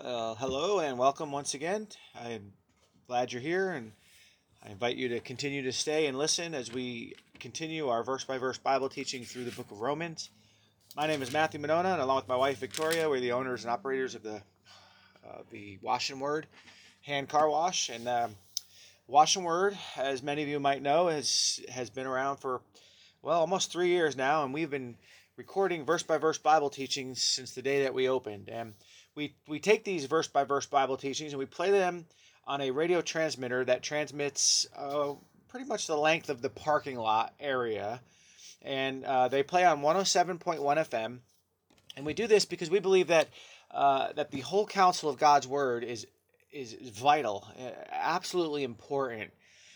Hello and welcome once again. I'm glad you're here, and I invite you to continue to stay and listen as we continue our verse by verse Bible teaching through the book of Romans. My name is Matthew Monona, and along with my wife Victoria, we're the owners and operators of the Wash and Word hand car wash. And Wash and Word, as many of you might know, has been around for almost 3 years now, and we've been recording verse by verse Bible teachings since the day that we opened. And we take these verse by verse Bible teachings and we play them on a radio transmitter that transmits pretty much the length of the parking lot area. And they play on 107.1 FM. And we do this because we believe that that the whole counsel of God's Word is vital, absolutely important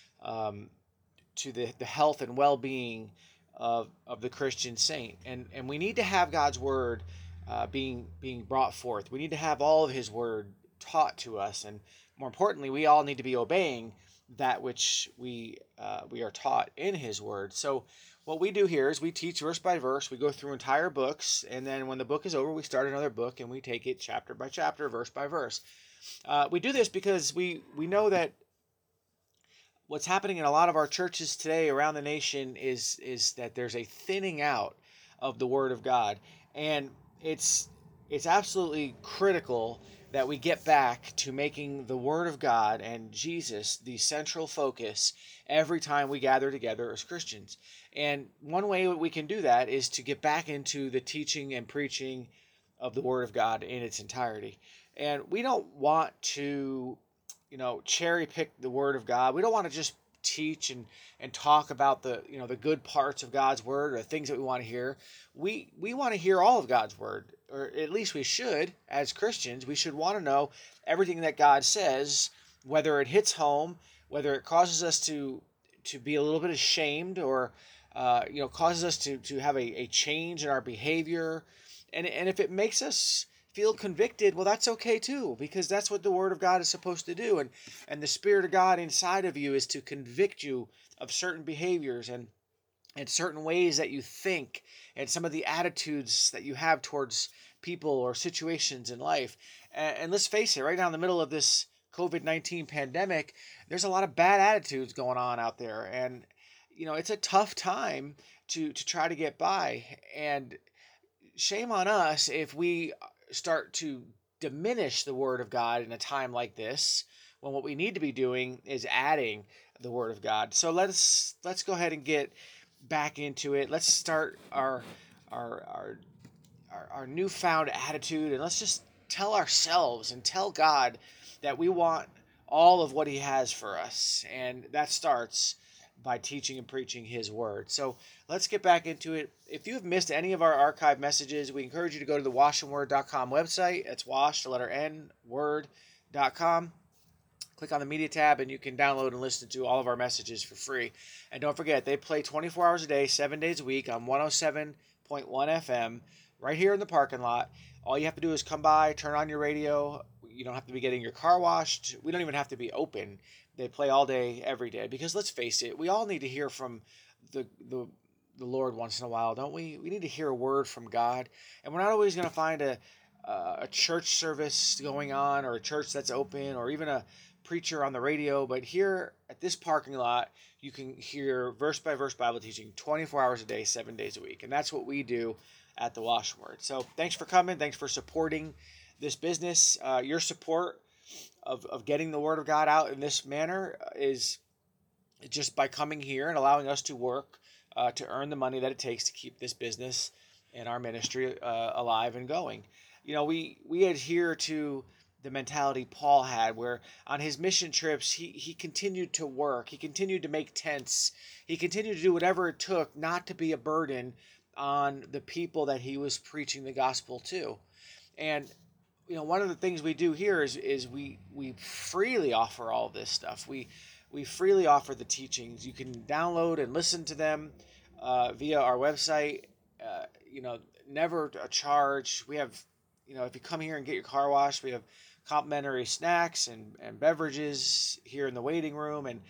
to the health and well-being of the Christian saint. And we need to have God's Word being brought forth. We need to have all of His Word taught to us, and more importantly, we all need to be obeying that which we are taught in His Word. So what we do here is we teach verse by verse. We go through entire books, and then when the book is over, we start another book, and we take it chapter by chapter, verse by verse. We do this because we know that what's happening in a lot of our churches today around the nation is that there's a thinning out of the Word of God, and it's absolutely critical that we get back to making the Word of God and Jesus the central focus every time we gather together as Christians. And one way we can do that is to get back into the teaching and preaching of the Word of God in its entirety. And we don't want to cherry pick the Word of God. We don't want to just teach and talk about the good parts of God's Word or the things that we want to hear. We want to hear all of God's Word, or at least we should. As Christians, we should want to know everything that God says, whether it hits home, whether it causes us to be a little bit ashamed, or causes us to have a change in our behavior, and if it makes us feel convicted, well, that's okay too, because that's what the Word of God is supposed to do. And the Spirit of God inside of you is to convict you of certain behaviors and certain ways that you think, and some of the attitudes that you have towards people or situations in life. And let's face it, right now in the middle of this COVID-19 pandemic, there's a lot of bad attitudes going on out there. And, it's a tough time to try to get by. And shame on us if we start to diminish the Word of God in a time like this, when what we need to be doing is adding the Word of God. So let's go ahead and get back into it. Let's start our newfound attitude, and let's just tell ourselves and tell God that we want all of what He has for us, and that starts by teaching and preaching His Word. So let's get back into it. If you have missed any of our archive messages, we encourage you to go to the washandword.com website. It's wash, the letter N, word.com. Click on the media tab, and you can download and listen to all of our messages for free. And don't forget, they play 24 hours a day, 7 days a week on 107.1 FM right here in the parking lot. All you have to do is come by, turn on your radio. You don't have to be getting your car washed. We don't even have to be open. They play all day, every day. Because let's face it, we all need to hear from the Lord once in a while, don't we? We need to hear a word from God. And we're not always going to find a church service going on, or a church that's open, or even a preacher on the radio. But here at this parking lot, you can hear verse by verse Bible teaching 24 hours a day, 7 days a week. And that's what we do at the Wash Word. So thanks for coming. Thanks for supporting this business. Your support of getting the Word of God out in this manner is just by coming here and allowing us to work to earn the money that it takes to keep this business and our ministry alive and going. We adhere to the mentality Paul had, where on his mission trips, he continued to work. He continued to make tents. He continued to do whatever it took not to be a burden on the people that he was preaching the gospel to. And one of the things we do here is we freely offer all of this stuff. We freely offer the teachings. You can download and listen to them via our website. Never a charge. We have, if you come here and get your car washed, we have complimentary snacks and beverages here in the waiting room. And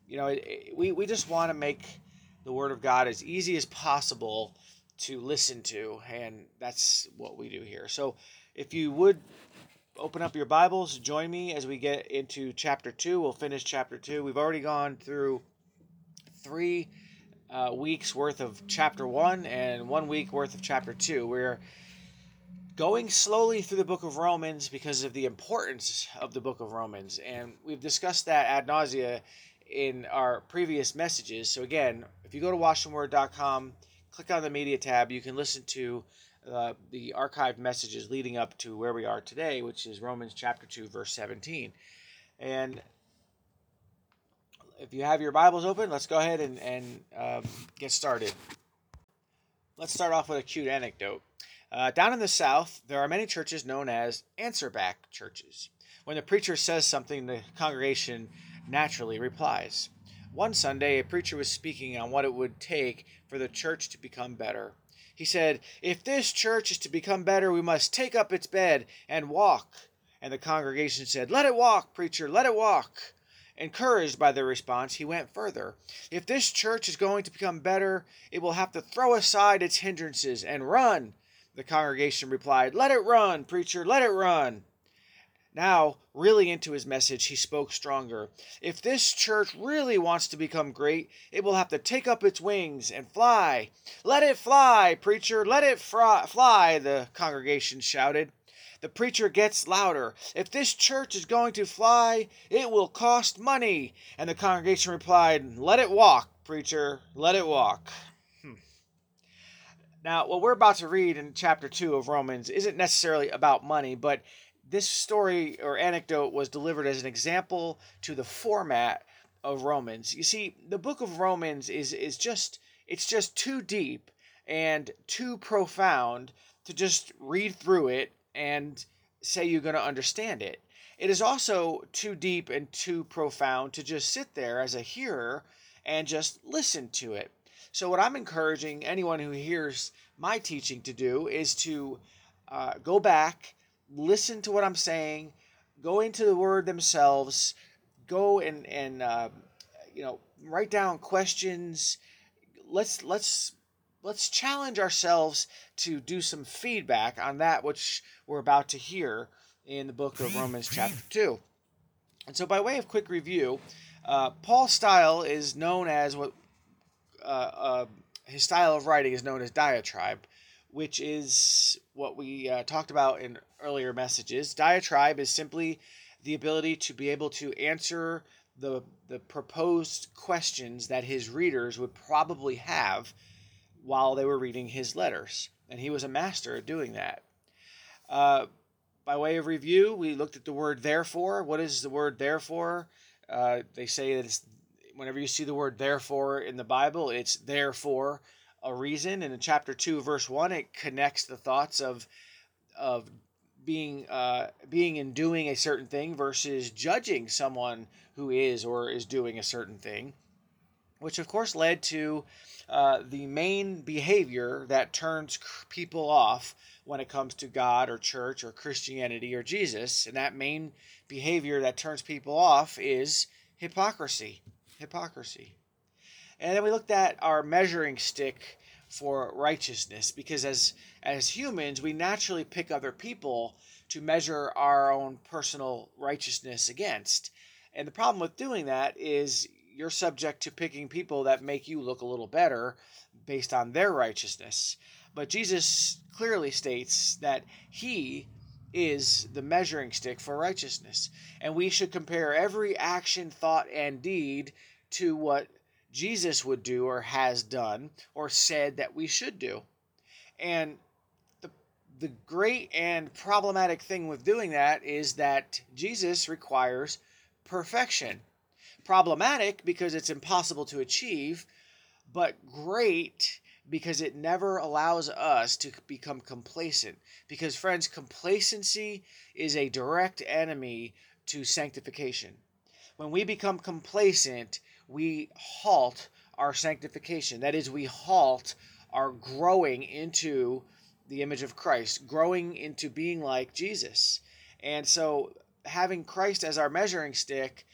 we just want to make the Word of God as easy as possible to listen to, and that's what we do here. So if you would open up your Bibles, join me as we get into chapter 2. We'll finish chapter 2. We've already gone through 3 weeks worth of chapter 1 and 1 week worth of chapter 2. We're going slowly through the book of Romans because of the importance of the book of Romans, and we've discussed that ad nausea in our previous messages. So again, if you go to washingword.com, click on the media tab, you can listen to the archived messages leading up to where we are today, which is Romans chapter 2, verse 17. And if you have your Bibles open, let's go ahead and get started. Let's start off with a cute anecdote. Down in the South, there are many churches known as answer-back churches. When the preacher says something, the congregation naturally replies. One Sunday, a preacher was speaking on what it would take for the church to become better. He said, "If this church is to become better, we must take up its bed and walk." And the congregation said, "Let it walk, preacher, let it walk." Encouraged by their response, he went further. "If this church is going to become better, it will have to throw aside its hindrances and run." The congregation replied, "Let it run, preacher, let it run." Now, really into his message, he spoke stronger. "If this church really wants to become great, it will have to take up its wings and fly." "Let it fly, preacher, let it fly," the congregation shouted. The preacher gets louder. "If this church is going to fly, it will cost money." And the congregation replied, "Let it walk, preacher, let it walk." Now, what we're about to read in chapter 2 of Romans isn't necessarily about money, but this story or anecdote was delivered as an example to the format of Romans. You see, the book of Romans is just too deep and too profound to just read through it and say you're going to understand it. It is also too deep and too profound to just sit there as a hearer and just listen to it. So what I'm encouraging anyone who hears my teaching to do is to go back, listen to what I'm saying, go into the Word themselves, go and write down questions. Let's challenge ourselves to do some feedback on that which we're about to hear in the book of Romans chapter 2. And so by way of quick review, Paul's style is known as his style of writing is known as diatribe, which is what we talked about in earlier messages. Diatribe is simply the ability to be able to answer the proposed questions that his readers would probably have while they were reading his letters. And he was a master at doing that. By way of review, we looked at the word therefore. What is the word therefore? They say that whenever you see the word therefore in the Bible, it's there for a reason. And in chapter 2, verse 1, it connects the thoughts of being and doing a certain thing versus judging someone who is or is doing a certain thing, which of course led to the main behavior that turns people off when it comes to God or church or Christianity or Jesus. And that main behavior that turns people off is hypocrisy. And then we looked at our measuring stick for righteousness, because as humans, we naturally pick other people to measure our own personal righteousness against. And the problem with doing that is you're subject to picking people that make you look a little better based on their righteousness. But Jesus clearly states that he is the measuring stick for righteousness. And we should compare every action, thought, and deed to what Jesus would do or has done or said that we should do. And the great and problematic thing with doing that is that Jesus requires perfection. Problematic because it's impossible to achieve, but great because it never allows us to become complacent. Because, friends, complacency is a direct enemy to sanctification. When we become complacent, we halt our sanctification. That is, we halt our growing into the image of Christ, growing into being like Jesus. And so having Christ as our measuring stick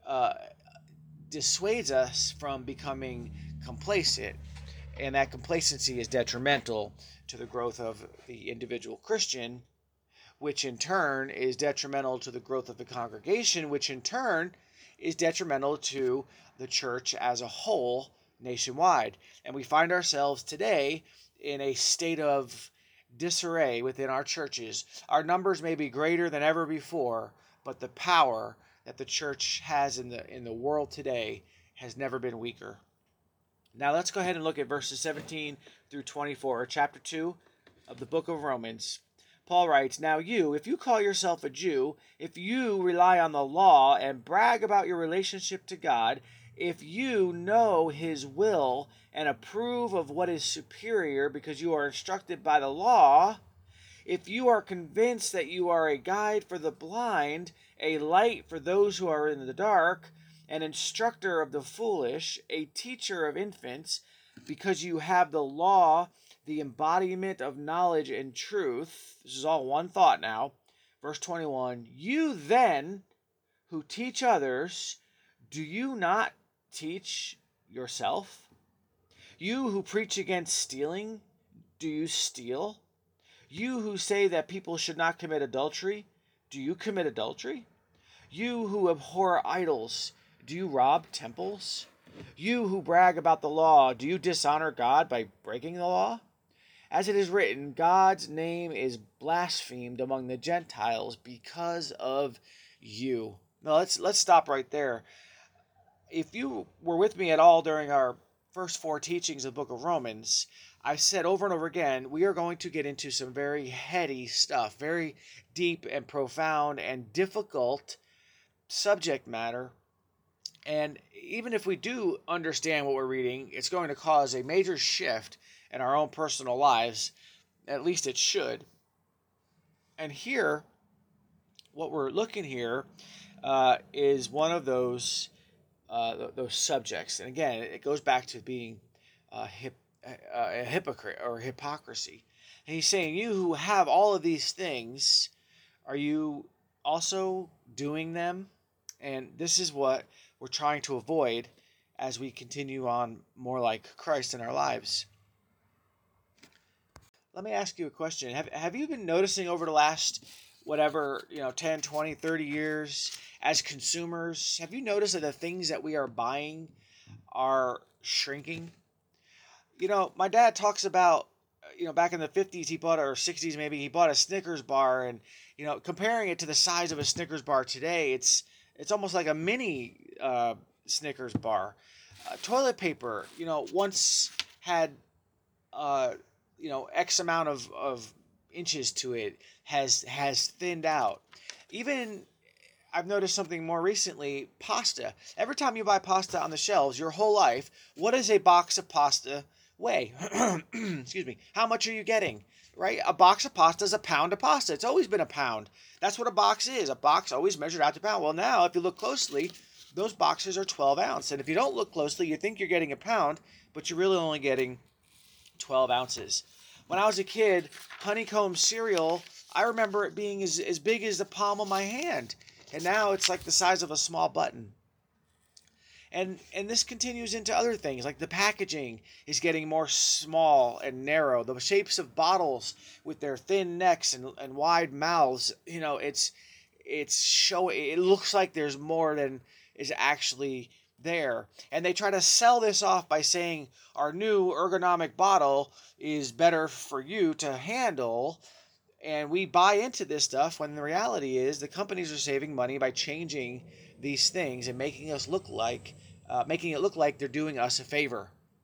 dissuades us from becoming complacent. And that complacency is detrimental to the growth of the individual Christian, which in turn is detrimental to the growth of the congregation, which in turn is detrimental to the church as a whole nationwide. And we find ourselves today in a state of disarray within our churches. Our numbers may be greater than ever before, but the power that the church has in the world today has never been weaker. Now let's go ahead and look at verses 17 through 24, chapter 2 of the book of Romans. Paul writes, "Now you, if you call yourself a Jew, if you rely on the law and brag about your relationship to God, if you know his will and approve of what is superior because you are instructed by the law, if you are convinced that you are a guide for the blind, a light for those who are in the dark, an instructor of the foolish, a teacher of infants, because you have the law, the embodiment of knowledge and truth." This is all one thought now. Verse 21, "You then who teach others, do you not teach yourself? You who preach against stealing, do you steal? You who say that people should not commit adultery, do you commit adultery? You who abhor idols, do you rob temples? You who brag about the law, do you dishonor God by breaking the law? As it is written, God's name is blasphemed among the Gentiles because of you." Now let's stop right there. If you were with me at all during our first 4 teachings of the book of Romans, I've said over and over again, we are going to get into some very heady stuff, very deep and profound and difficult subject matter. And even if we do understand what we're reading, it's going to cause a major shift in our own personal lives. At least it should. And here, what we're looking here is one of those subjects. And again, it goes back to being a hypocrite or hypocrisy. And he's saying, you who have all of these things, are you also doing them? And this is what we're trying to avoid as we continue on more like Christ in our lives. Let me ask you a question. Have you been noticing over the last 10, 20, 30 years as consumers, have you noticed that the things that we are buying are shrinking? My dad talks about, back in the 50s, or 60s maybe, he bought a Snickers bar, and, comparing it to the size of a Snickers bar today, it's almost like a mini Snickers bar. Toilet paper, once had, X amount of inches to it, has thinned out. Even I've noticed something more recently, pasta. Every time you buy pasta on the shelves, your whole life, what does a box of pasta weigh? Excuse me. How much are you getting? Right? A box of pasta is a pound of pasta. It's always been a pound. That's what a box is. A box always measured out to pound. Well, now, if you look closely, those boxes are 12 ounce. And if you don't look closely, you think you're getting a pound, but you're really only getting 12 ounces. When I was a kid, honeycomb cereal, I remember it being as big as the palm of my hand. And now it's like the size of a small button. And this continues into other things, like the packaging is getting more small and narrow. The shapes of bottles with their thin necks and wide mouths, it looks like there's more than is actually there. And they try to sell this off by saying our new ergonomic bottle is better for you to handle. And we buy into this stuff when the reality is the companies are saving money by changing these things and making it look like they're doing us a favor.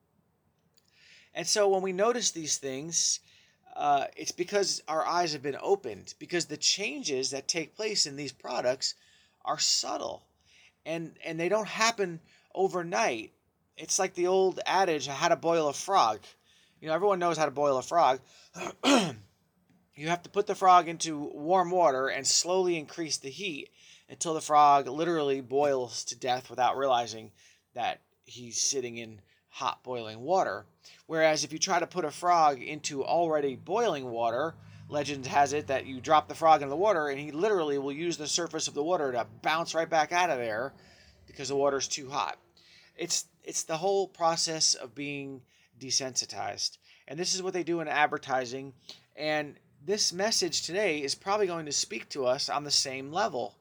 And so when we notice these things, it's because our eyes have been opened, because the changes that take place in these products are subtle, and they don't happen overnight. It's like the old adage, how to boil a frog. Everyone knows how to boil a frog. You have to put the frog into warm water and slowly increase the heat until the frog literally boils to death without realizing that he's sitting in hot boiling water. Whereas if you try to put a frog into already boiling water, legend has it that you drop the frog in the water and he literally will use the surface of the water to bounce right back out of there because the water's too hot. It's the whole process of being desensitized. And this is what they do in advertising. And this message today is probably going to speak to us on the same level.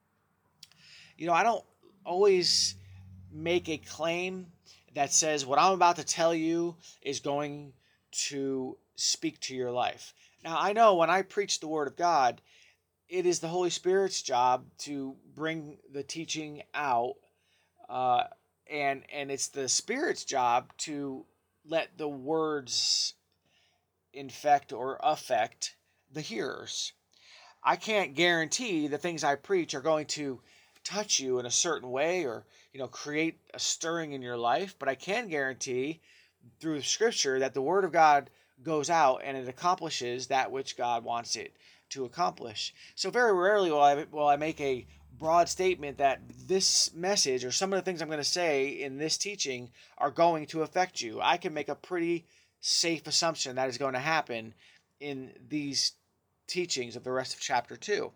I don't always make a claim that says what I'm about to tell you is going to speak to your life. Now, I know when I preach the Word of God, it is the Holy Spirit's job to bring the teaching out, uh, and it's the Spirit's job to let the words infect or affect the hearers. I can't guarantee the things I preach are going to touch you in a certain way or create a stirring in your life, but I can guarantee through Scripture that the Word of God goes out and it accomplishes that which God wants it to accomplish. So very rarely will I make a broad statement that this message or some of the things I'm going to say in this teaching are going to affect you. I can make a pretty safe assumption that is going to happen in these teachings of the rest of chapter 2.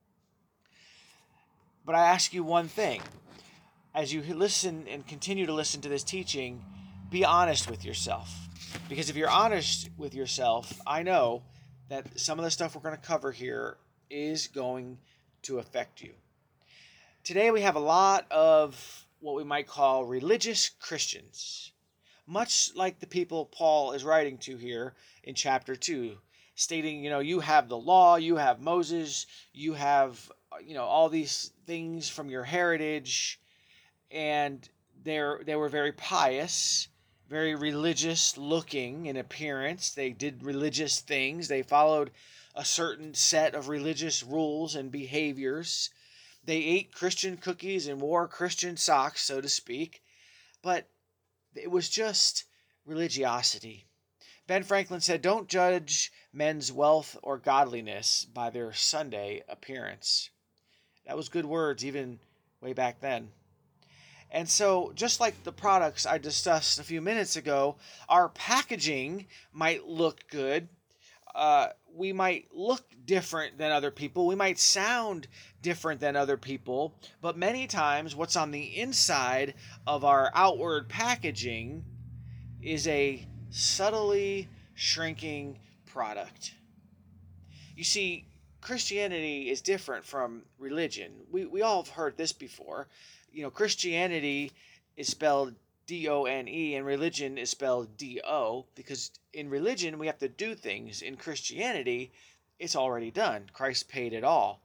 But I ask you one thing. As you listen and continue to listen to this teaching, be honest with yourself. Because if you're honest with yourself, I know that some of the stuff we're going to cover here is going to affect you. Today we have a lot of what we might call religious Christians, much like the people Paul is writing to here in chapter 2, stating, you have the law, you have Moses, you have, all these things from your heritage, and they were very pious, very religious looking in appearance. They did religious things. They followed a certain set of religious rules and behaviors. They ate Christian cookies and wore Christian socks, so to speak. But it was just religiosity. Ben Franklin said, "Don't judge men's wealth or godliness by their Sunday appearance." That was good words even way back then. And so, just like the products I discussed a few minutes ago, our packaging might look good. We might look different than other people. We might sound different than other people. But many times, what's on the inside of our outward packaging is a subtly shrinking product. You see, Christianity is different from religion. We all have heard this before. Christianity is spelled D-O-N-E and religion is spelled D-O, because in religion we have to do things. In Christianity, it's already done. Christ paid it all.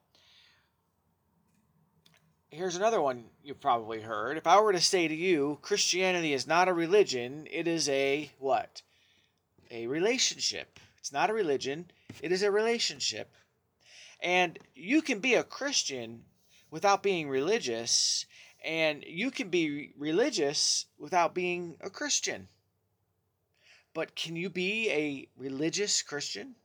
Here's another one you've probably heard. If I were to say to you, Christianity is not a religion, it is a what? A relationship. It's not a religion, it is a relationship. And you can be a Christian without being religious, and you can be religious without being a Christian. But can you be a religious Christian?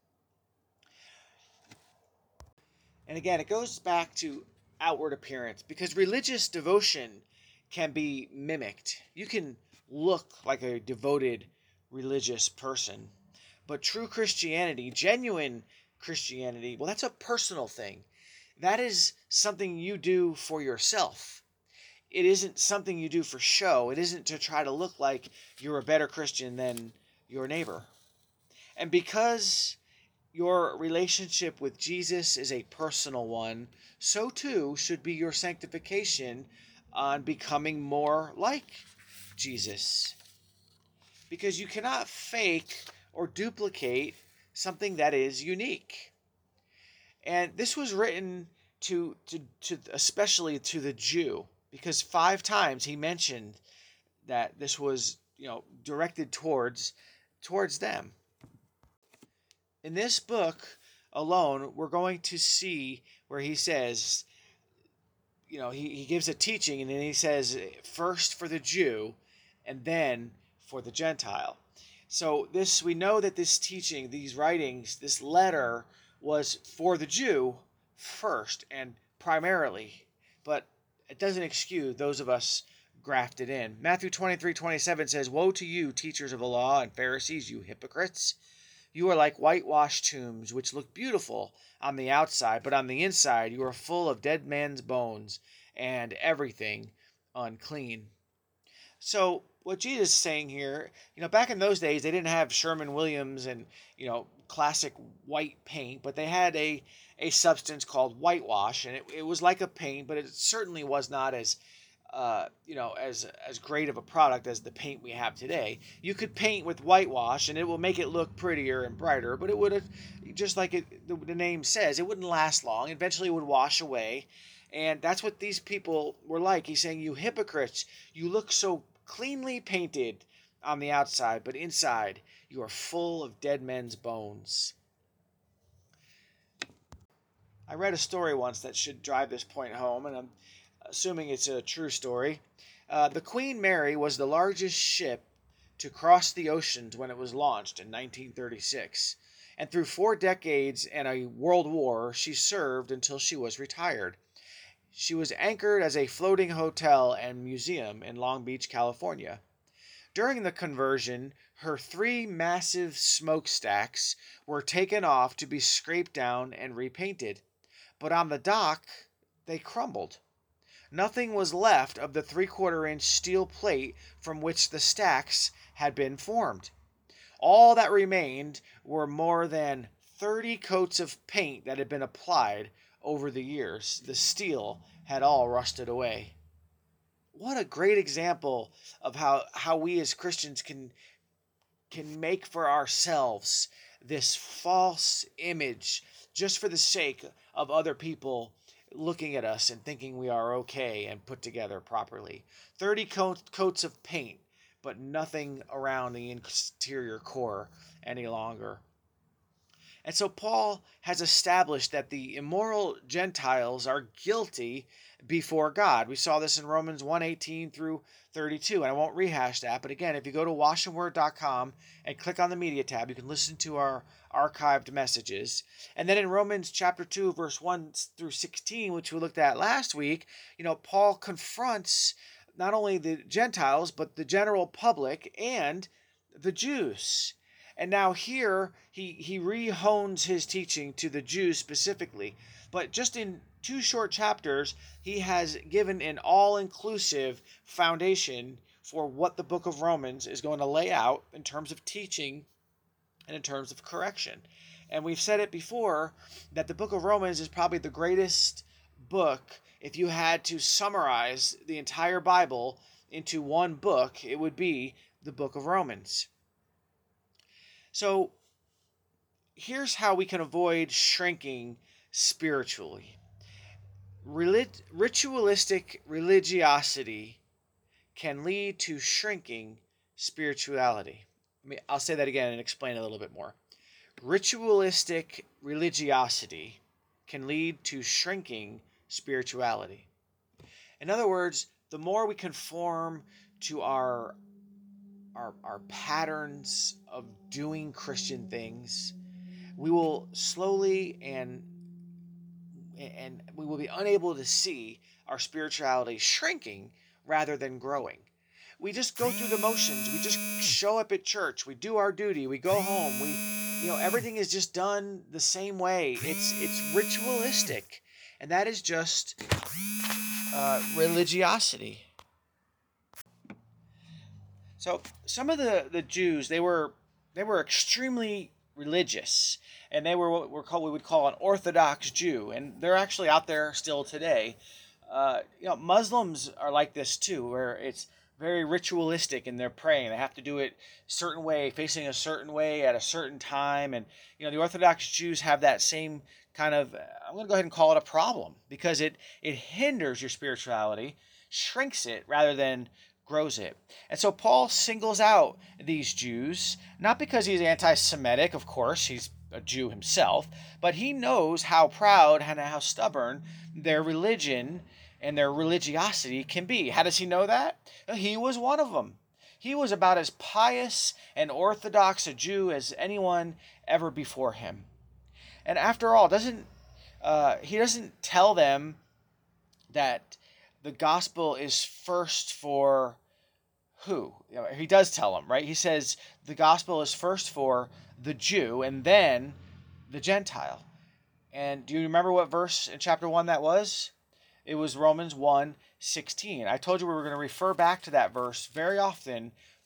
And again, it goes back to outward appearance, because religious devotion can be mimicked. You can look like a devoted religious person, but true Christianity, genuine Christianity, well, that's a personal thing. That is something you do for yourself. It isn't something you do for show. It isn't to try to look like you're a better Christian than your neighbor. And because your relationship with Jesus is a personal one, so too should be your sanctification on becoming more like Jesus. Because you cannot fake or duplicate something that is unique. And this was written to especially to the Jew, because 5 times he mentioned that this was, directed towards them. In this book alone, we're going to see where he says, he gives a teaching, and then he says, first for the Jew and then for the Gentile. So we know that this teaching, these writings, this letter was for the Jew first and primarily, but it doesn't excuse those of us grafted in. Matthew 23:27 says, "Woe to you, teachers of the law and Pharisees, you hypocrites! You are like whitewashed tombs, which look beautiful on the outside, but on the inside you are full of dead men's bones and everything unclean." So what Jesus is saying here, back in those days, they didn't have Sherman Williams and, classic white paint, but they had a substance called whitewash, and it was like a paint, but it certainly was not as as great of a product as the paint we have today. You could paint with whitewash, and it will make it look prettier and brighter, but it would, just like the name says, it wouldn't last long. Eventually, it would wash away, and that's what these people were like. He's saying, "You hypocrites! You look so cleanly painted on the outside, but inside you are full of dead men's bones." I read a story once that should drive this point home, and I'm assuming it's a true story. The Queen Mary was the largest ship to cross the oceans when it was launched in 1936. And through 4 decades and a world war, she served until she was retired. She was anchored as a floating hotel and museum in Long Beach, California. During the conversion, her 3 massive smokestacks were taken off to be scraped down and repainted. But on the dock, they crumbled. Nothing was left of the 3/4 inch steel plate from which the stacks had been formed. All that remained were more than 30 coats of paint that had been applied over the years. The steel had all rusted away. What a great example of how we as Christians can make for ourselves this false image just for the sake of other people looking at us and thinking we are okay and put together properly. 30 coats of paint, but nothing around the interior core any longer. And so Paul has established that the immoral Gentiles are guilty before God. We saw this in Romans 1:18 through 32, and I won't rehash that. But again, if you go to washandword.com and click on the media tab, you can listen to our archived messages. And then in Romans chapter 2, verse 1 through 16, which we looked at last week, Paul confronts not only the Gentiles, but the general public and the Jews. And now here, he re-hones his teaching to the Jews specifically. But just in 2 short chapters, he has given an all-inclusive foundation for what the book of Romans is going to lay out in terms of teaching and in terms of correction. And we've said it before that the book of Romans is probably the greatest book. If you had to summarize the entire Bible into one book, it would be the book of Romans. So here's how we can avoid shrinking spiritually. Ritualistic religiosity can lead to shrinking spirituality. I'll say that again and explain a little bit more. Ritualistic religiosity can lead to shrinking spirituality. In other words, the more we conform to our patterns of doing Christian things, we will slowly and we will be unable to see our spirituality shrinking rather than growing. We just go through the motions. We just show up at church. We do our duty. We go home. Everything is just done the same way. It's ritualistic, and that is just religiosity. So some of the Jews, they were extremely religious, and they were what we would call an Orthodox Jew, and they're actually out there still today. Muslims are like this too, where it's very ritualistic in their praying. They have to do it a certain way, facing a certain way at a certain time, and the Orthodox Jews have that same kind of, I'm going to go ahead and call it a problem, because it hinders your spirituality, shrinks it rather than grows it. And so Paul singles out these Jews, not because he's anti-Semitic, of course, he's a Jew himself, but he knows how proud and how stubborn their religion and their religiosity can be. How does he know that? He was one of them. He was about as pious and orthodox a Jew as anyone ever before him. And after all, he doesn't tell them that the gospel is first for who? He does tell them, right? He says the gospel is first for the Jew and then the Gentile. And do you remember what verse in chapter 1 that was? It was Romans 1:16. I told you we were going to refer back to that verse very often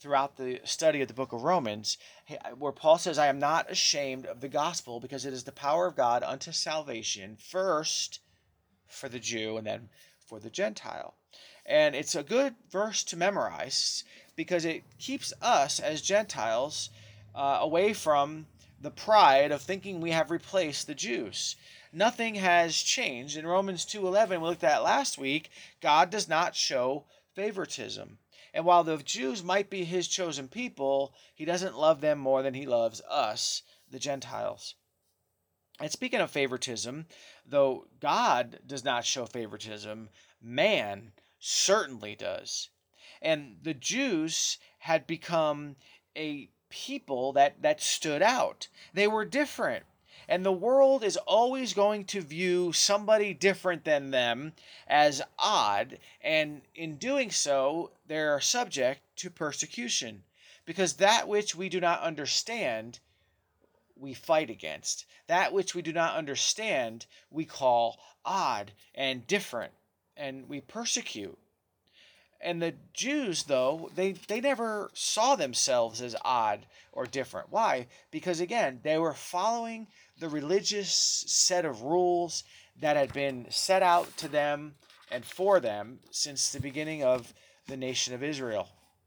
throughout the study of the book of Romans, where Paul says, I am not ashamed of the gospel because it is the power of God unto salvation, first for the Jew and then for the Gentile. And it's a good verse to memorize because it keeps us as Gentiles away from the pride of thinking we have replaced the Jews. Nothing has changed. In Romans 2:11, we looked at last week, God does not show favoritism. And while the Jews might be his chosen people, he doesn't love them more than he loves us, the Gentiles. And speaking of favoritism, though God does not show favoritism, man certainly does. And the Jews had become a people that stood out. They were different. And the world is always going to view somebody different than them as odd, and in doing so, they are subject to persecution. Because that which we do not understand, we fight against. That which we do not understand, we call odd and different, and we persecute. And the Jews, though, they never saw themselves as odd or different. Why? Because, again, they were following the religious set of rules that had been set out to them and for them since the beginning of the nation of Israel.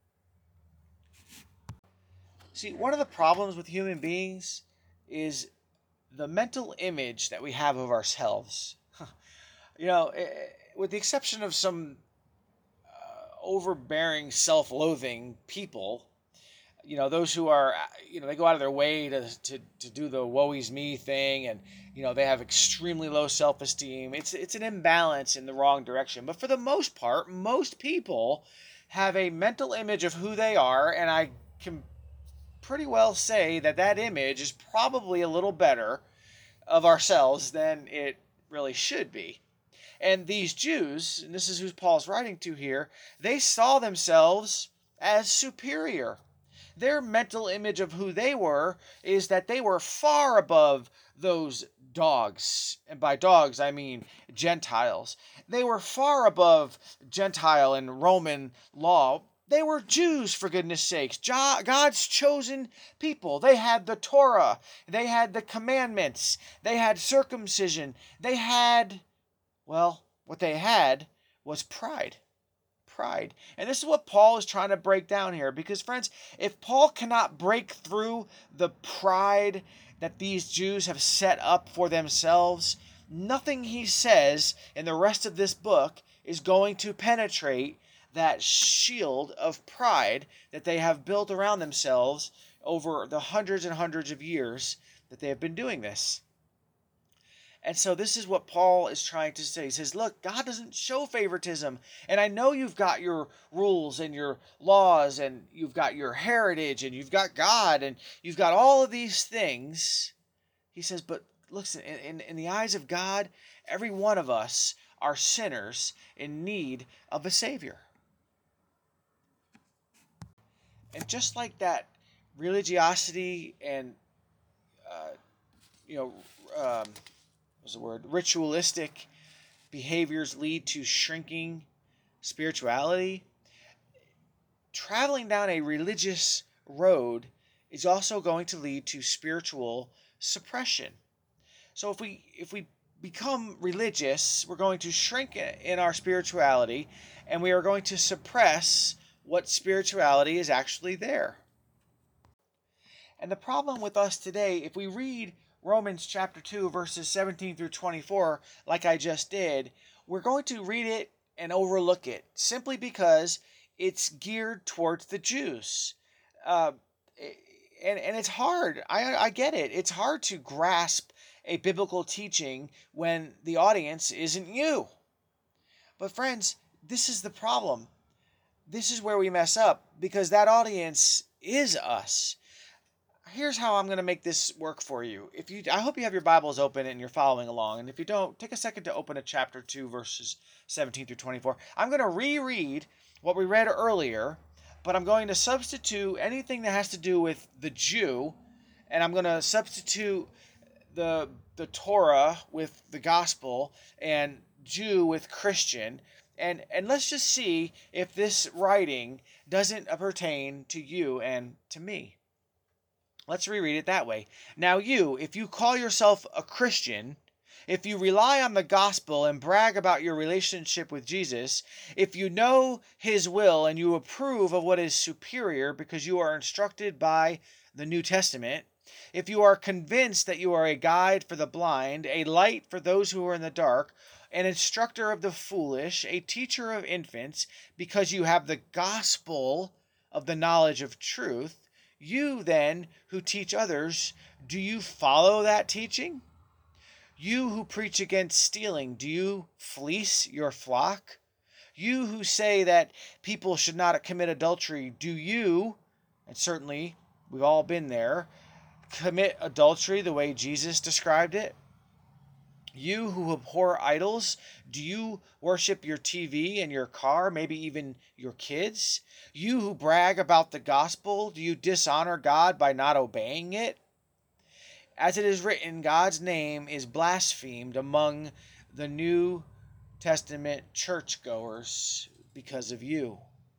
See, one of the problems with human beings is the mental image that we have of ourselves. With the exception of some overbearing, self-loathing people, those who are, they go out of their way to do the woe is me thing, and, they have extremely low self-esteem. It's an imbalance in the wrong direction. But for the most part, most people have a mental image of who they are, and I can pretty well say that image is probably a little better of ourselves than it really should be. And these Jews, and this is who Paul's writing to here, they saw themselves as superior. Their mental image of who they were is that they were far above those dogs. And by dogs, I mean Gentiles. They were far above Gentile and Roman law. They were Jews, for goodness sakes, God's chosen people. They had the Torah. They had the commandments. They had circumcision. They had, well, what they had was pride. Pride. And this is what Paul is trying to break down here. Because, friends, if Paul cannot break through the pride that these Jews have set up for themselves, nothing he says in the rest of this book is going to penetrate that shield of pride that they have built around themselves over the hundreds and hundreds of years that they have been doing this. And so this is what Paul is trying to say. He says, look, God doesn't show favoritism. And I know you've got your rules and your laws, and you've got your heritage, and you've got God, and you've got all of these things. He says, but listen, in the eyes of God, every one of us are sinners in need of a Savior. And just like that, religiosity and, ritualistic behaviors lead to shrinking spirituality, traveling down a religious road is also going to lead to spiritual suppression. So if we become religious, we're going to shrink in our spirituality, and we are going to suppress what spirituality is actually there. And the problem with us today, if we read Romans chapter 2, verses 17 through 24, like I just did, we're going to read it and overlook it simply because it's geared towards the Jews. And it's hard. I get it. It's hard to grasp a biblical teaching when the audience isn't you. But friends, this is the problem. This is where we mess up, because that audience is us. Here's how I'm going to make this work for you. I hope you have your Bibles open and you're following along. And if you don't, take a second to open to chapter 2, verses 17 through 24. I'm going to reread what we read earlier, but I'm going to substitute anything that has to do with the Jew, and I'm going to substitute the Torah with the gospel, and Jew with Christian. And let's just see if this writing doesn't pertain to you and to me. Let's reread it that way. Now you, if you call yourself a Christian, if you rely on the gospel and brag about your relationship with Jesus, if you know his will and you approve of what is superior because you are instructed by the New Testament, if you are convinced that you are a guide for the blind, a light for those who are in the dark, an instructor of the foolish, a teacher of infants, because you have the gospel of the knowledge of truth, you then who teach others, do you follow that teaching? You who preach against stealing, do you fleece your flock? You who say that people should not commit adultery, do you, and certainly we've all been there, commit adultery the way Jesus described it? You who abhor idols, do you worship your TV and your car, maybe even your kids? You who brag about the gospel, do you dishonor God by not obeying it? As it is written, God's name is blasphemed among the New Testament churchgoers because of you.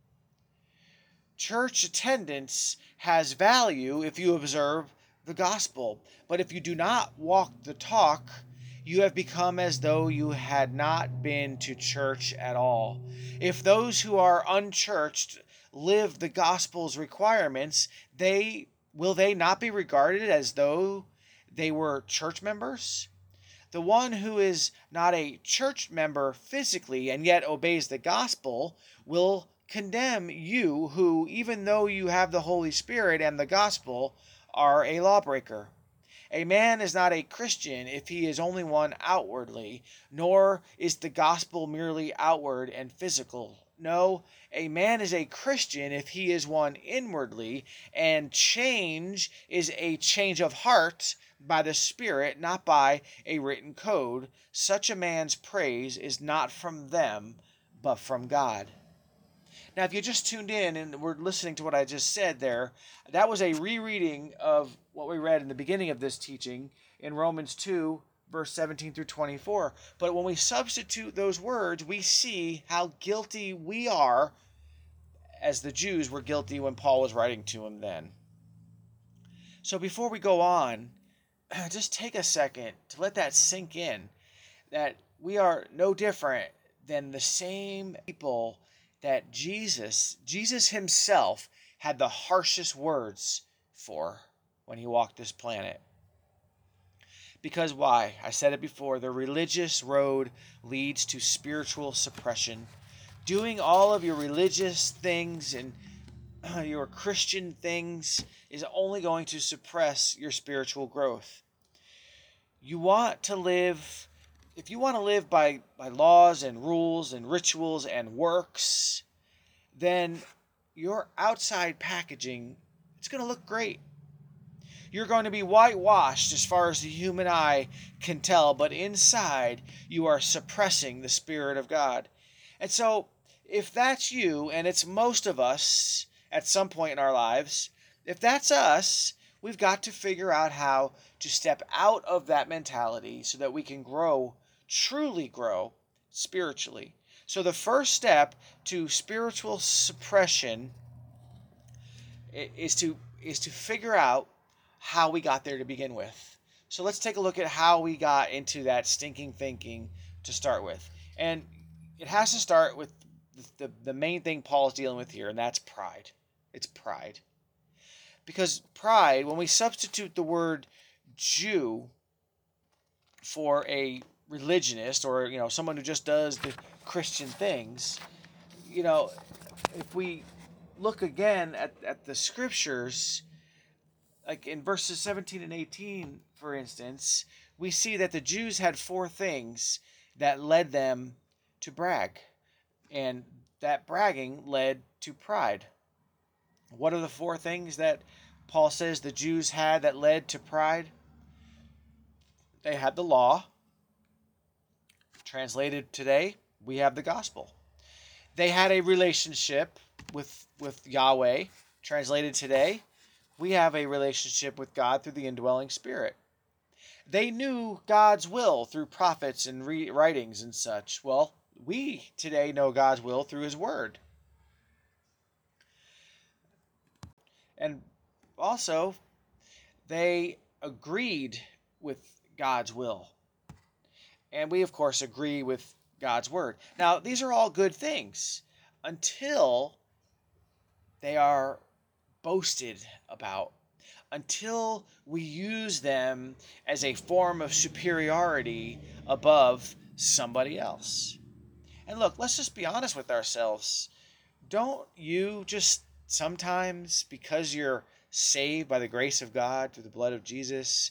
Church attendance has value if you observe the gospel, but if you do not walk the talk, you have become as though you had not been to church at all. If those who are unchurched live the gospel's requirements, will they not be regarded as though they were church members? The one who is not a church member physically and yet obeys the gospel will condemn you who, even though you have the Holy Spirit and the gospel, are a lawbreaker. A man is not a Christian if he is only one outwardly, nor is the gospel merely outward and physical. No, a man is a Christian if he is one inwardly, and change is a change of heart by the Spirit, not by a written code. Such a man's praise is not from them, but from God. Now, if you just tuned in and were listening to what I just said there, that was a rereading of what we read in the beginning of this teaching in Romans 2, verse 17 through 24. But when we substitute those words, we see how guilty we are, as the Jews were guilty when Paul was writing to them then. So before we go on, just take a second to let that sink in, that we are no different than the same people that Jesus himself had the harshest words for when he walked this planet. Because why? I said it before, the religious road leads to spiritual suppression. Doing all of your religious things and your Christian things is only going to suppress your spiritual growth. If you want to live by laws and rules and rituals and works, then your outside packaging, it's going to look great. You're going to be whitewashed as far as the human eye can tell, but inside you are suppressing the Spirit of God. And so, if that's you, and it's most of us at some point in our lives, if that's us, we've got to figure out how to step out of that mentality so that we can grow, truly grow spiritually. So the first step to spiritual suppression is to figure out how we got there to begin with. So let's take a look at how we got into that stinking thinking to start with. And it has to start with the main thing Paul's dealing with here, and that's pride. It's pride. Because pride, when we substitute the word Jew for a religionist or, someone who just does the Christian things, if we look again at the scriptures, like in verses 17 and 18, for instance, we see that the Jews had four things that led them to brag. And that bragging led to pride. What are the four things that Paul says the Jews had that led to pride? They had the law. Translated today, we have the gospel. They had a relationship with Yahweh. Translated today, we have a relationship with God through the indwelling Spirit. They knew God's will through prophets and writings and such. Well, we today know God's will through his word. And also, they agreed with God's will. And we, of course, agree with God's word. Now, these are all good things until they are boasted about, until we use them as a form of superiority above somebody else. And look, let's just be honest with ourselves. Don't you just sometimes, because you're saved by the grace of God through the blood of Jesus,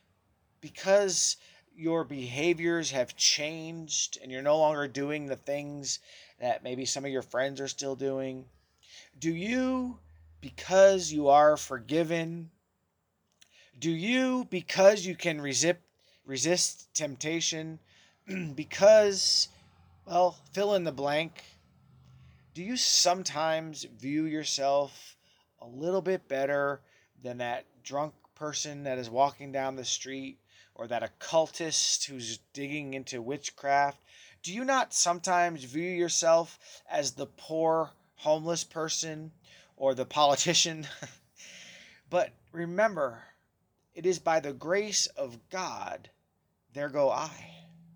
because your behaviors have changed and you're no longer doing the things that maybe some of your friends are still doing, do you, because you are forgiven, do you, because you can resist temptation, because, well, fill in the blank, do you sometimes view yourself a little bit better than that drunk person that is walking down the street, or that occultist who's digging into witchcraft? Do you not sometimes view yourself as the poor homeless person or the politician? But remember, it is by the grace of God, there go I.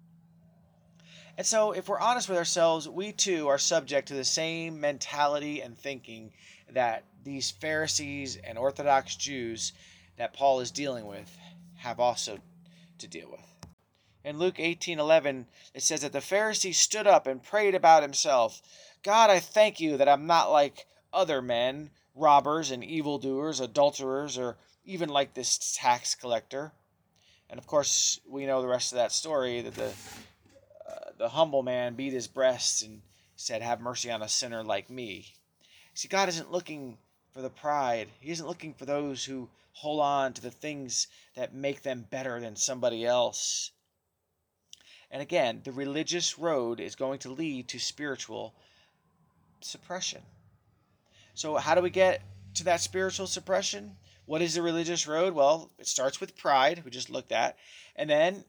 And so, if we're honest with ourselves, we too are subject to the same mentality and thinking that these Pharisees and Orthodox Jews that Paul is dealing with have also to deal with. In Luke 18:11, it says that the Pharisee stood up and prayed about himself. God, I thank you that I'm not like other men, robbers and evildoers, adulterers, or even like this tax collector. And of course, we know the rest of that story, that the humble man beat his breast and said, have mercy on a sinner like me. See, God isn't looking for the pride. He isn't looking for those who hold on to the things that make them better than somebody else. And again, the religious road is going to lead to spiritual suppression. So how do we get to that spiritual suppression? What is the religious road? Well, it starts with pride, we just looked at, and then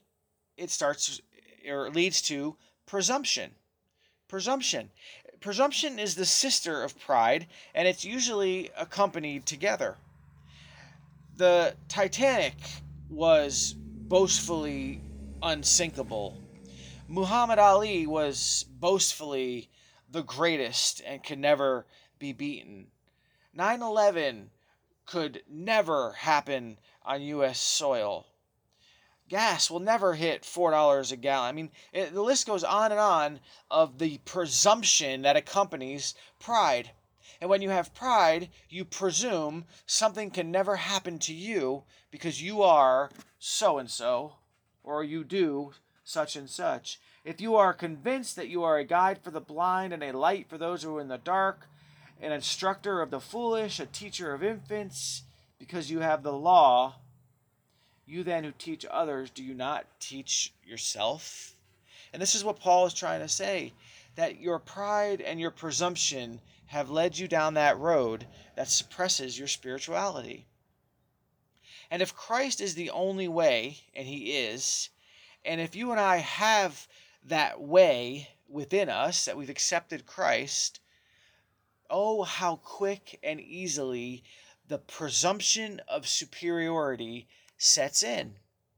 it leads to presumption. Presumption is the sister of pride, and it's usually accompanied together. The Titanic was boastfully unsinkable. Muhammad Ali was boastfully the greatest and could never be beaten. 9/11 could never happen on U.S. soil. Gas will never hit $4 a gallon. I mean, the list goes on and on of the presumption that accompanies pride. And when you have pride, you presume something can never happen to you because you are so and so, or you do such and such. If you are convinced that you are a guide for the blind and a light for those who are in the dark, an instructor of the foolish, a teacher of infants, because you have the law, you then who teach others, do you not teach yourself? And this is what Paul is trying to say, that your pride and your presumption have led you down that road that suppresses your spirituality. And if Christ is the only way, and he is, and if you and I have that way within us, that we've accepted Christ, oh, how quick and easily the presumption of superiority sets in.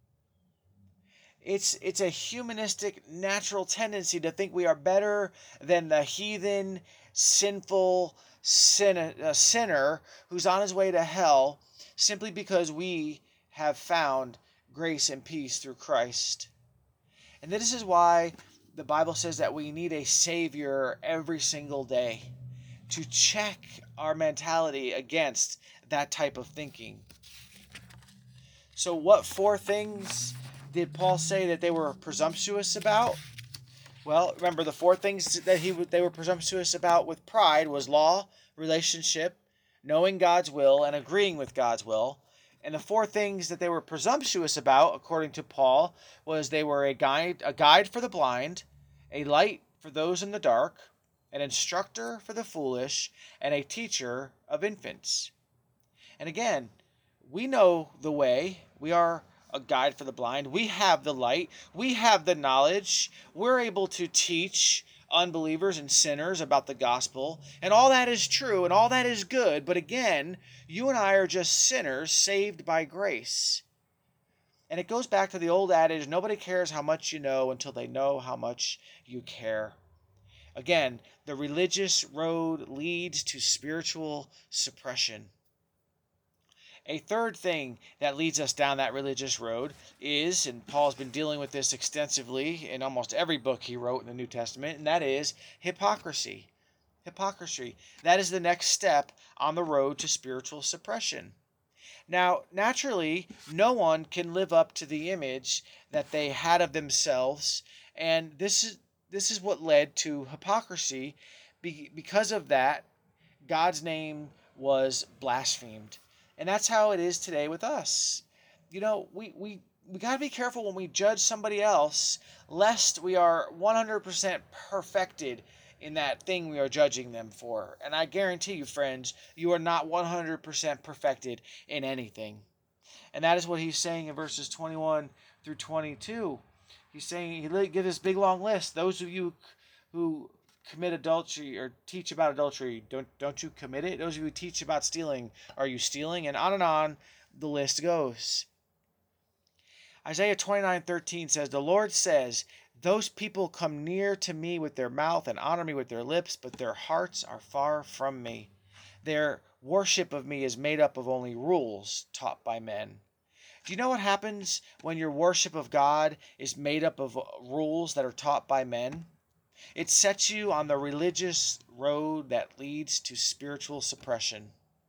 It's a humanistic, natural tendency to think we are better than the heathen, sinful sinner who's on his way to hell simply because we have found grace and peace through Christ. And this is why the Bible says that we need a Savior every single day to check our mentality against that type of thinking. So what four things did Paul say that they were presumptuous about? Well, remember the four things that they were presumptuous about with pride was law, relationship, knowing God's will, and agreeing with God's will. And the four things that they were presumptuous about, according to Paul, was they were a guide for the blind, a light for those in the dark, an instructor for the foolish, and a teacher of infants. And again, we know the way. We are a guide for the blind. We have the light. We have the knowledge. We're able to teach unbelievers and sinners about the gospel. And all that is true and all that is good. But again, you and I are just sinners saved by grace. And it goes back to the old adage, nobody cares how much you know until they know how much you care. Again, the religious road leads to spiritual suppression. A third thing that leads us down that religious road is, and Paul's been dealing with this extensively in almost every book he wrote in the New Testament, and that is hypocrisy. Hypocrisy. That is the next step on the road to spiritual suppression. Now, naturally, no one can live up to the image that they had of themselves, and this is what led to hypocrisy. Because of that, God's name was blasphemed. And that's how it is today with us. You know, we got to be careful when we judge somebody else, lest we are 100% perfected in that thing we are judging them for. And I guarantee you, friends, you are not 100% perfected in anything. And that is what he's saying in verses 21 through 22. He's saying, he gives this big long list. Those of you who commit adultery or teach about adultery, don't you commit it? Those of you who teach about stealing, are you stealing? And on the list goes. Isaiah 29:13 says, the Lord says, those people come near to me with their mouth and honor me with their lips, but their hearts are far from me. Their worship of me is made up of only rules taught by men. Do you know what happens when your worship of God is made up of rules that are taught by men? It sets you on the religious road that leads to spiritual suppression.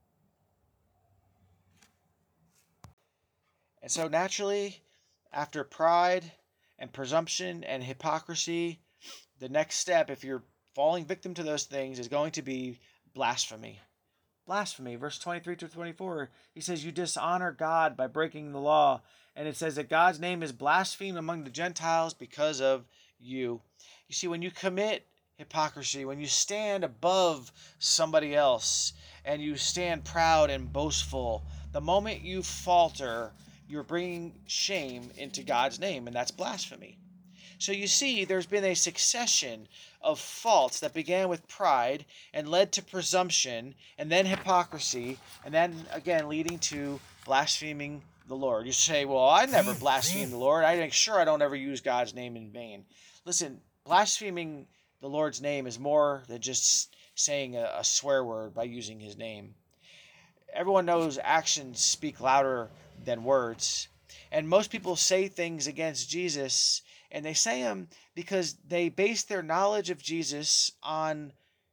And so naturally, after pride and presumption and hypocrisy, the next step, if you're falling victim to those things, is going to be blasphemy. Blasphemy, verse 23 to 24, he says, you dishonor God by breaking the law. And it says that God's name is blasphemed among the Gentiles because of you. You see, when you commit hypocrisy, when you stand above somebody else and you stand proud and boastful, the moment you falter, you're bringing shame into God's name, and that's blasphemy. So you see, there's been a succession of faults that began with pride and led to presumption and then hypocrisy and then again leading to blaspheming the Lord. You say, well, I never blaspheme the Lord. I make sure I don't ever use God's name in vain. Listen, blaspheming the Lord's name is more than just saying a swear word by using his name. Everyone knows actions speak louder than words. And most people say things against Jesus, and they say them because they base their knowledge of Jesus on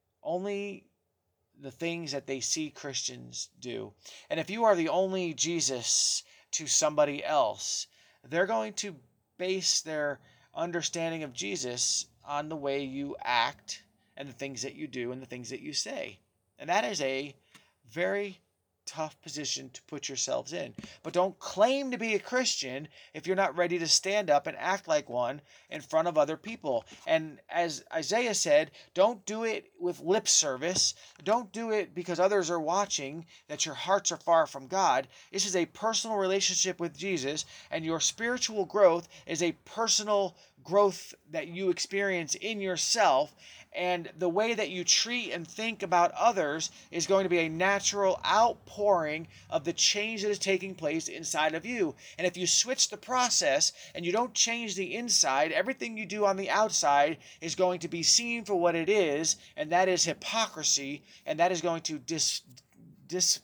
only the things that they see Christians do. And if you are the only Jesus to somebody else, they're going to base their understanding of Jesus on the way you act and the things that you do and the things that you say. And that is a very tough position to put yourselves in. But don't claim to be a Christian if you're not ready to stand up and act like one in front of other people. And as Isaiah said, don't do it with lip service. Don't do it because others are watching, that your hearts are far from God. This is a personal relationship with Jesus, and your spiritual growth is a personal growth that you experience in yourself. And the way that you treat and think about others is going to be a natural outpouring of the change that is taking place inside of you. And if you switch the process and you don't change the inside, everything you do on the outside is going to be seen for what it is, and that is hypocrisy, and that is going to disgrace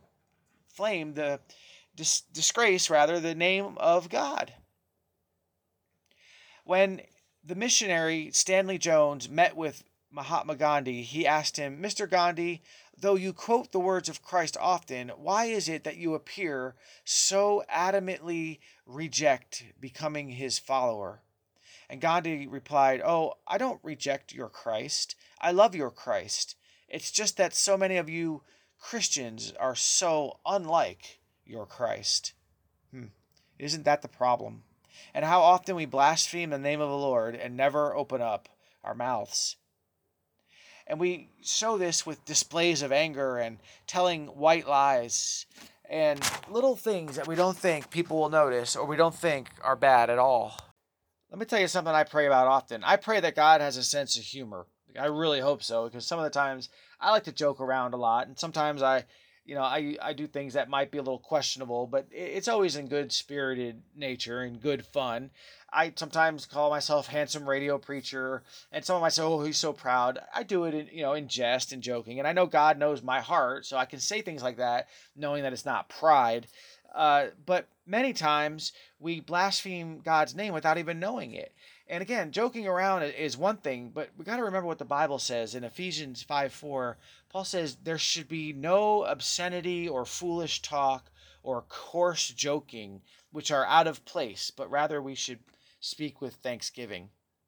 the name of God. When the missionary Stanley Jones met with Mahatma Gandhi, he asked him, Mr. Gandhi, though you quote the words of Christ often, why is it that you appear so adamantly reject becoming his follower? And Gandhi replied, oh, I don't reject your Christ. I love your Christ. It's just that so many of you Christians are so unlike your Christ. Isn't that the problem? And how often we blaspheme the name of the Lord and never open up our mouths. And we show this with displays of anger and telling white lies. and little things that we don't think people will notice or we don't think are bad at all. Let me tell you something I pray about often. I pray that God has a sense of humor. I really hope so, because some of the times I like to joke around a lot, and sometimes I do things that might be a little questionable, but it's always in good spirited nature and good fun. I sometimes call myself handsome radio preacher, and someone might say, "Oh, he's so proud." I do it in jest and joking, and I know God knows my heart, so I can say things like that, knowing that it's not pride. But many times we blaspheme God's name without even knowing it. And again, joking around is one thing, but we got to remember what the Bible says in Ephesians 5:4. Paul says there should be no obscenity or foolish talk or coarse joking, which are out of place, but rather we should speak with thanksgiving.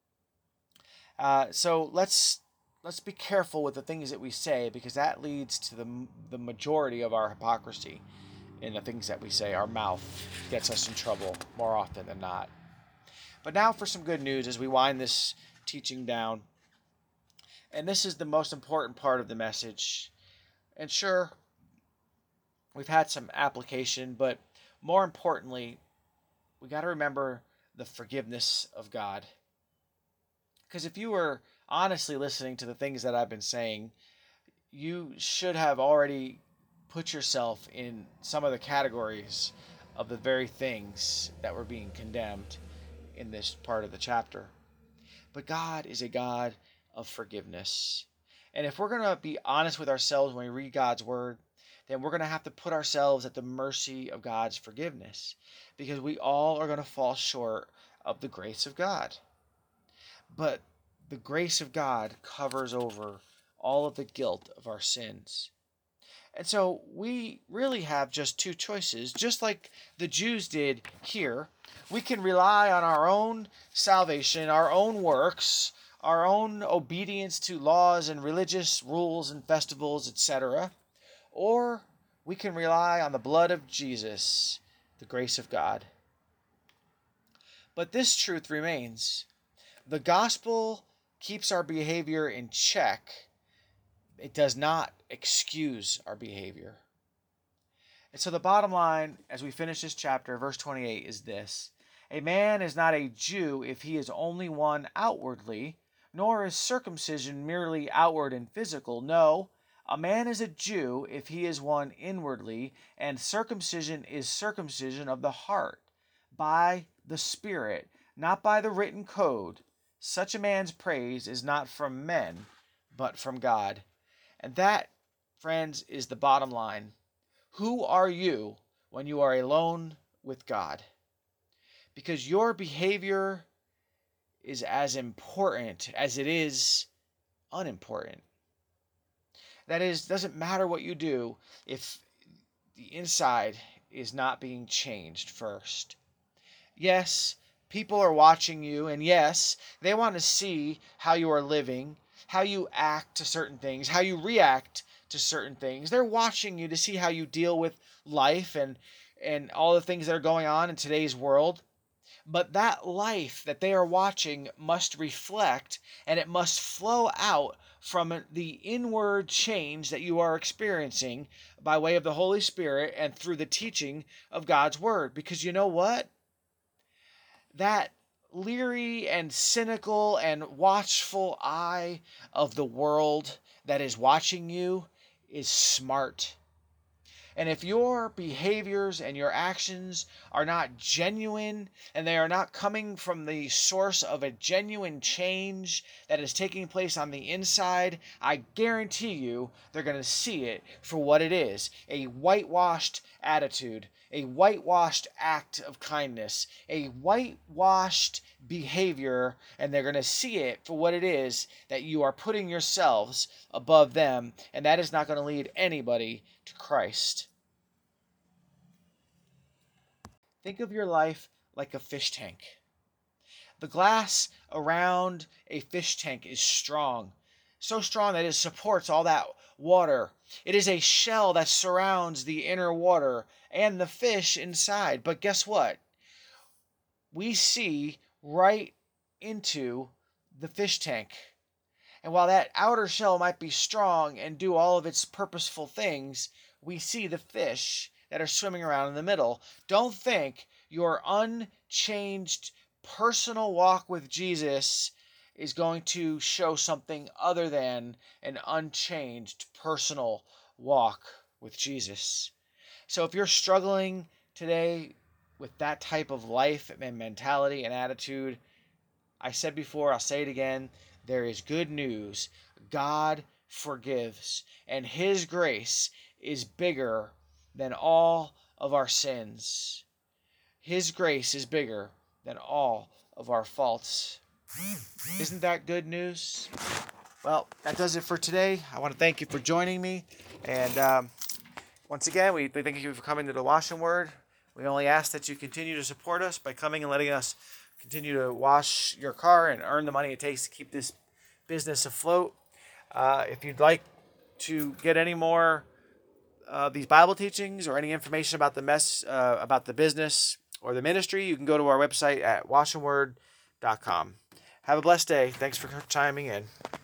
So let's be careful with the things that we say, because that leads to the majority of our hypocrisy in the things that we say. Our mouth gets us in trouble more often than not. But now for some good news as we wind this teaching down. And this is the most important part of the message. And sure, we've had some application, but more importantly, we got to remember the forgiveness of God. Because if you were honestly listening to the things that I've been saying, you should have already put yourself in some of the categories of the very things that were being condemned in this part of the chapter. But God is a God of forgiveness. And if we're going to be honest with ourselves when we read God's word, then we're going to have to put ourselves at the mercy of God's forgiveness, because we all are going to fall short of the grace of God. But the grace of God covers over all of the guilt of our sins. And so we really have just two choices. Just like the Jews did here, we can rely on our own salvation, our own works, our own obedience to laws and religious rules and festivals, etc. Or we can rely on the blood of Jesus, the grace of God. But this truth remains. The gospel keeps our behavior in check. It does not excuse our behavior. And so the bottom line, as we finish this chapter, verse 28, is this: a man is not a Jew if he is only one outwardly, nor is circumcision merely outward and physical. No, a man is a Jew if he is one inwardly, and circumcision is circumcision of the heart, by the Spirit, not by the written code. Such a man's praise is not from men, but from God. And that, friends, is the bottom line. Who are you when you are alone with God? Because your behavior is as important as it is unimportant. That is, doesn't matter what you do if the inside is not being changed first. Yes, people are watching you, and yes, they want to see how you are living, how you act to certain things, how you react to certain things. They're watching you to see how you deal with life and all the things that are going on in today's world. But that life that they are watching must reflect, and it must flow out from the inward change that you are experiencing by way of the Holy Spirit and through the teaching of God's Word. Because you know what? That leery and cynical and watchful eye of the world that is watching you is smart. And if your behaviors and your actions are not genuine, and they are not coming from the source of a genuine change that is taking place on the inside, I guarantee you they're going to see it for what it is: a whitewashed attitude, a whitewashed act of kindness, a whitewashed behavior, and they're going to see it for what it is, that you are putting yourselves above them, and that is not going to lead anybody to Christ. Think of your life like a fish tank. The glass around a fish tank is strong, so strong that it supports all that water. It is a shell that surrounds the inner water and the fish inside. But guess what? We see right into the fish tank. And while that outer shell might be strong and do all of its purposeful things, we see the fish that are swimming around in the middle. Don't think your unchanged personal walk with Jesus is going to show something other than an unchanged personal walk with Jesus. So if you're struggling today with that type of life and mentality and attitude, I said before, I'll say it again, there is good news. God forgives, and His grace is bigger than all of our sins. His grace is bigger than all of our faults. Isn't that good news? Well, that does it for today. I want to thank you for joining me. And once again, we thank you for coming to the Wash and Word. We only ask that you continue to support us by coming and letting us continue to wash your car and earn the money it takes to keep this business afloat. If you'd like to get any more these Bible teachings or any information about the business or the ministry, you can go to our website at washandword.com. Have a blessed day. Thanks for chiming in.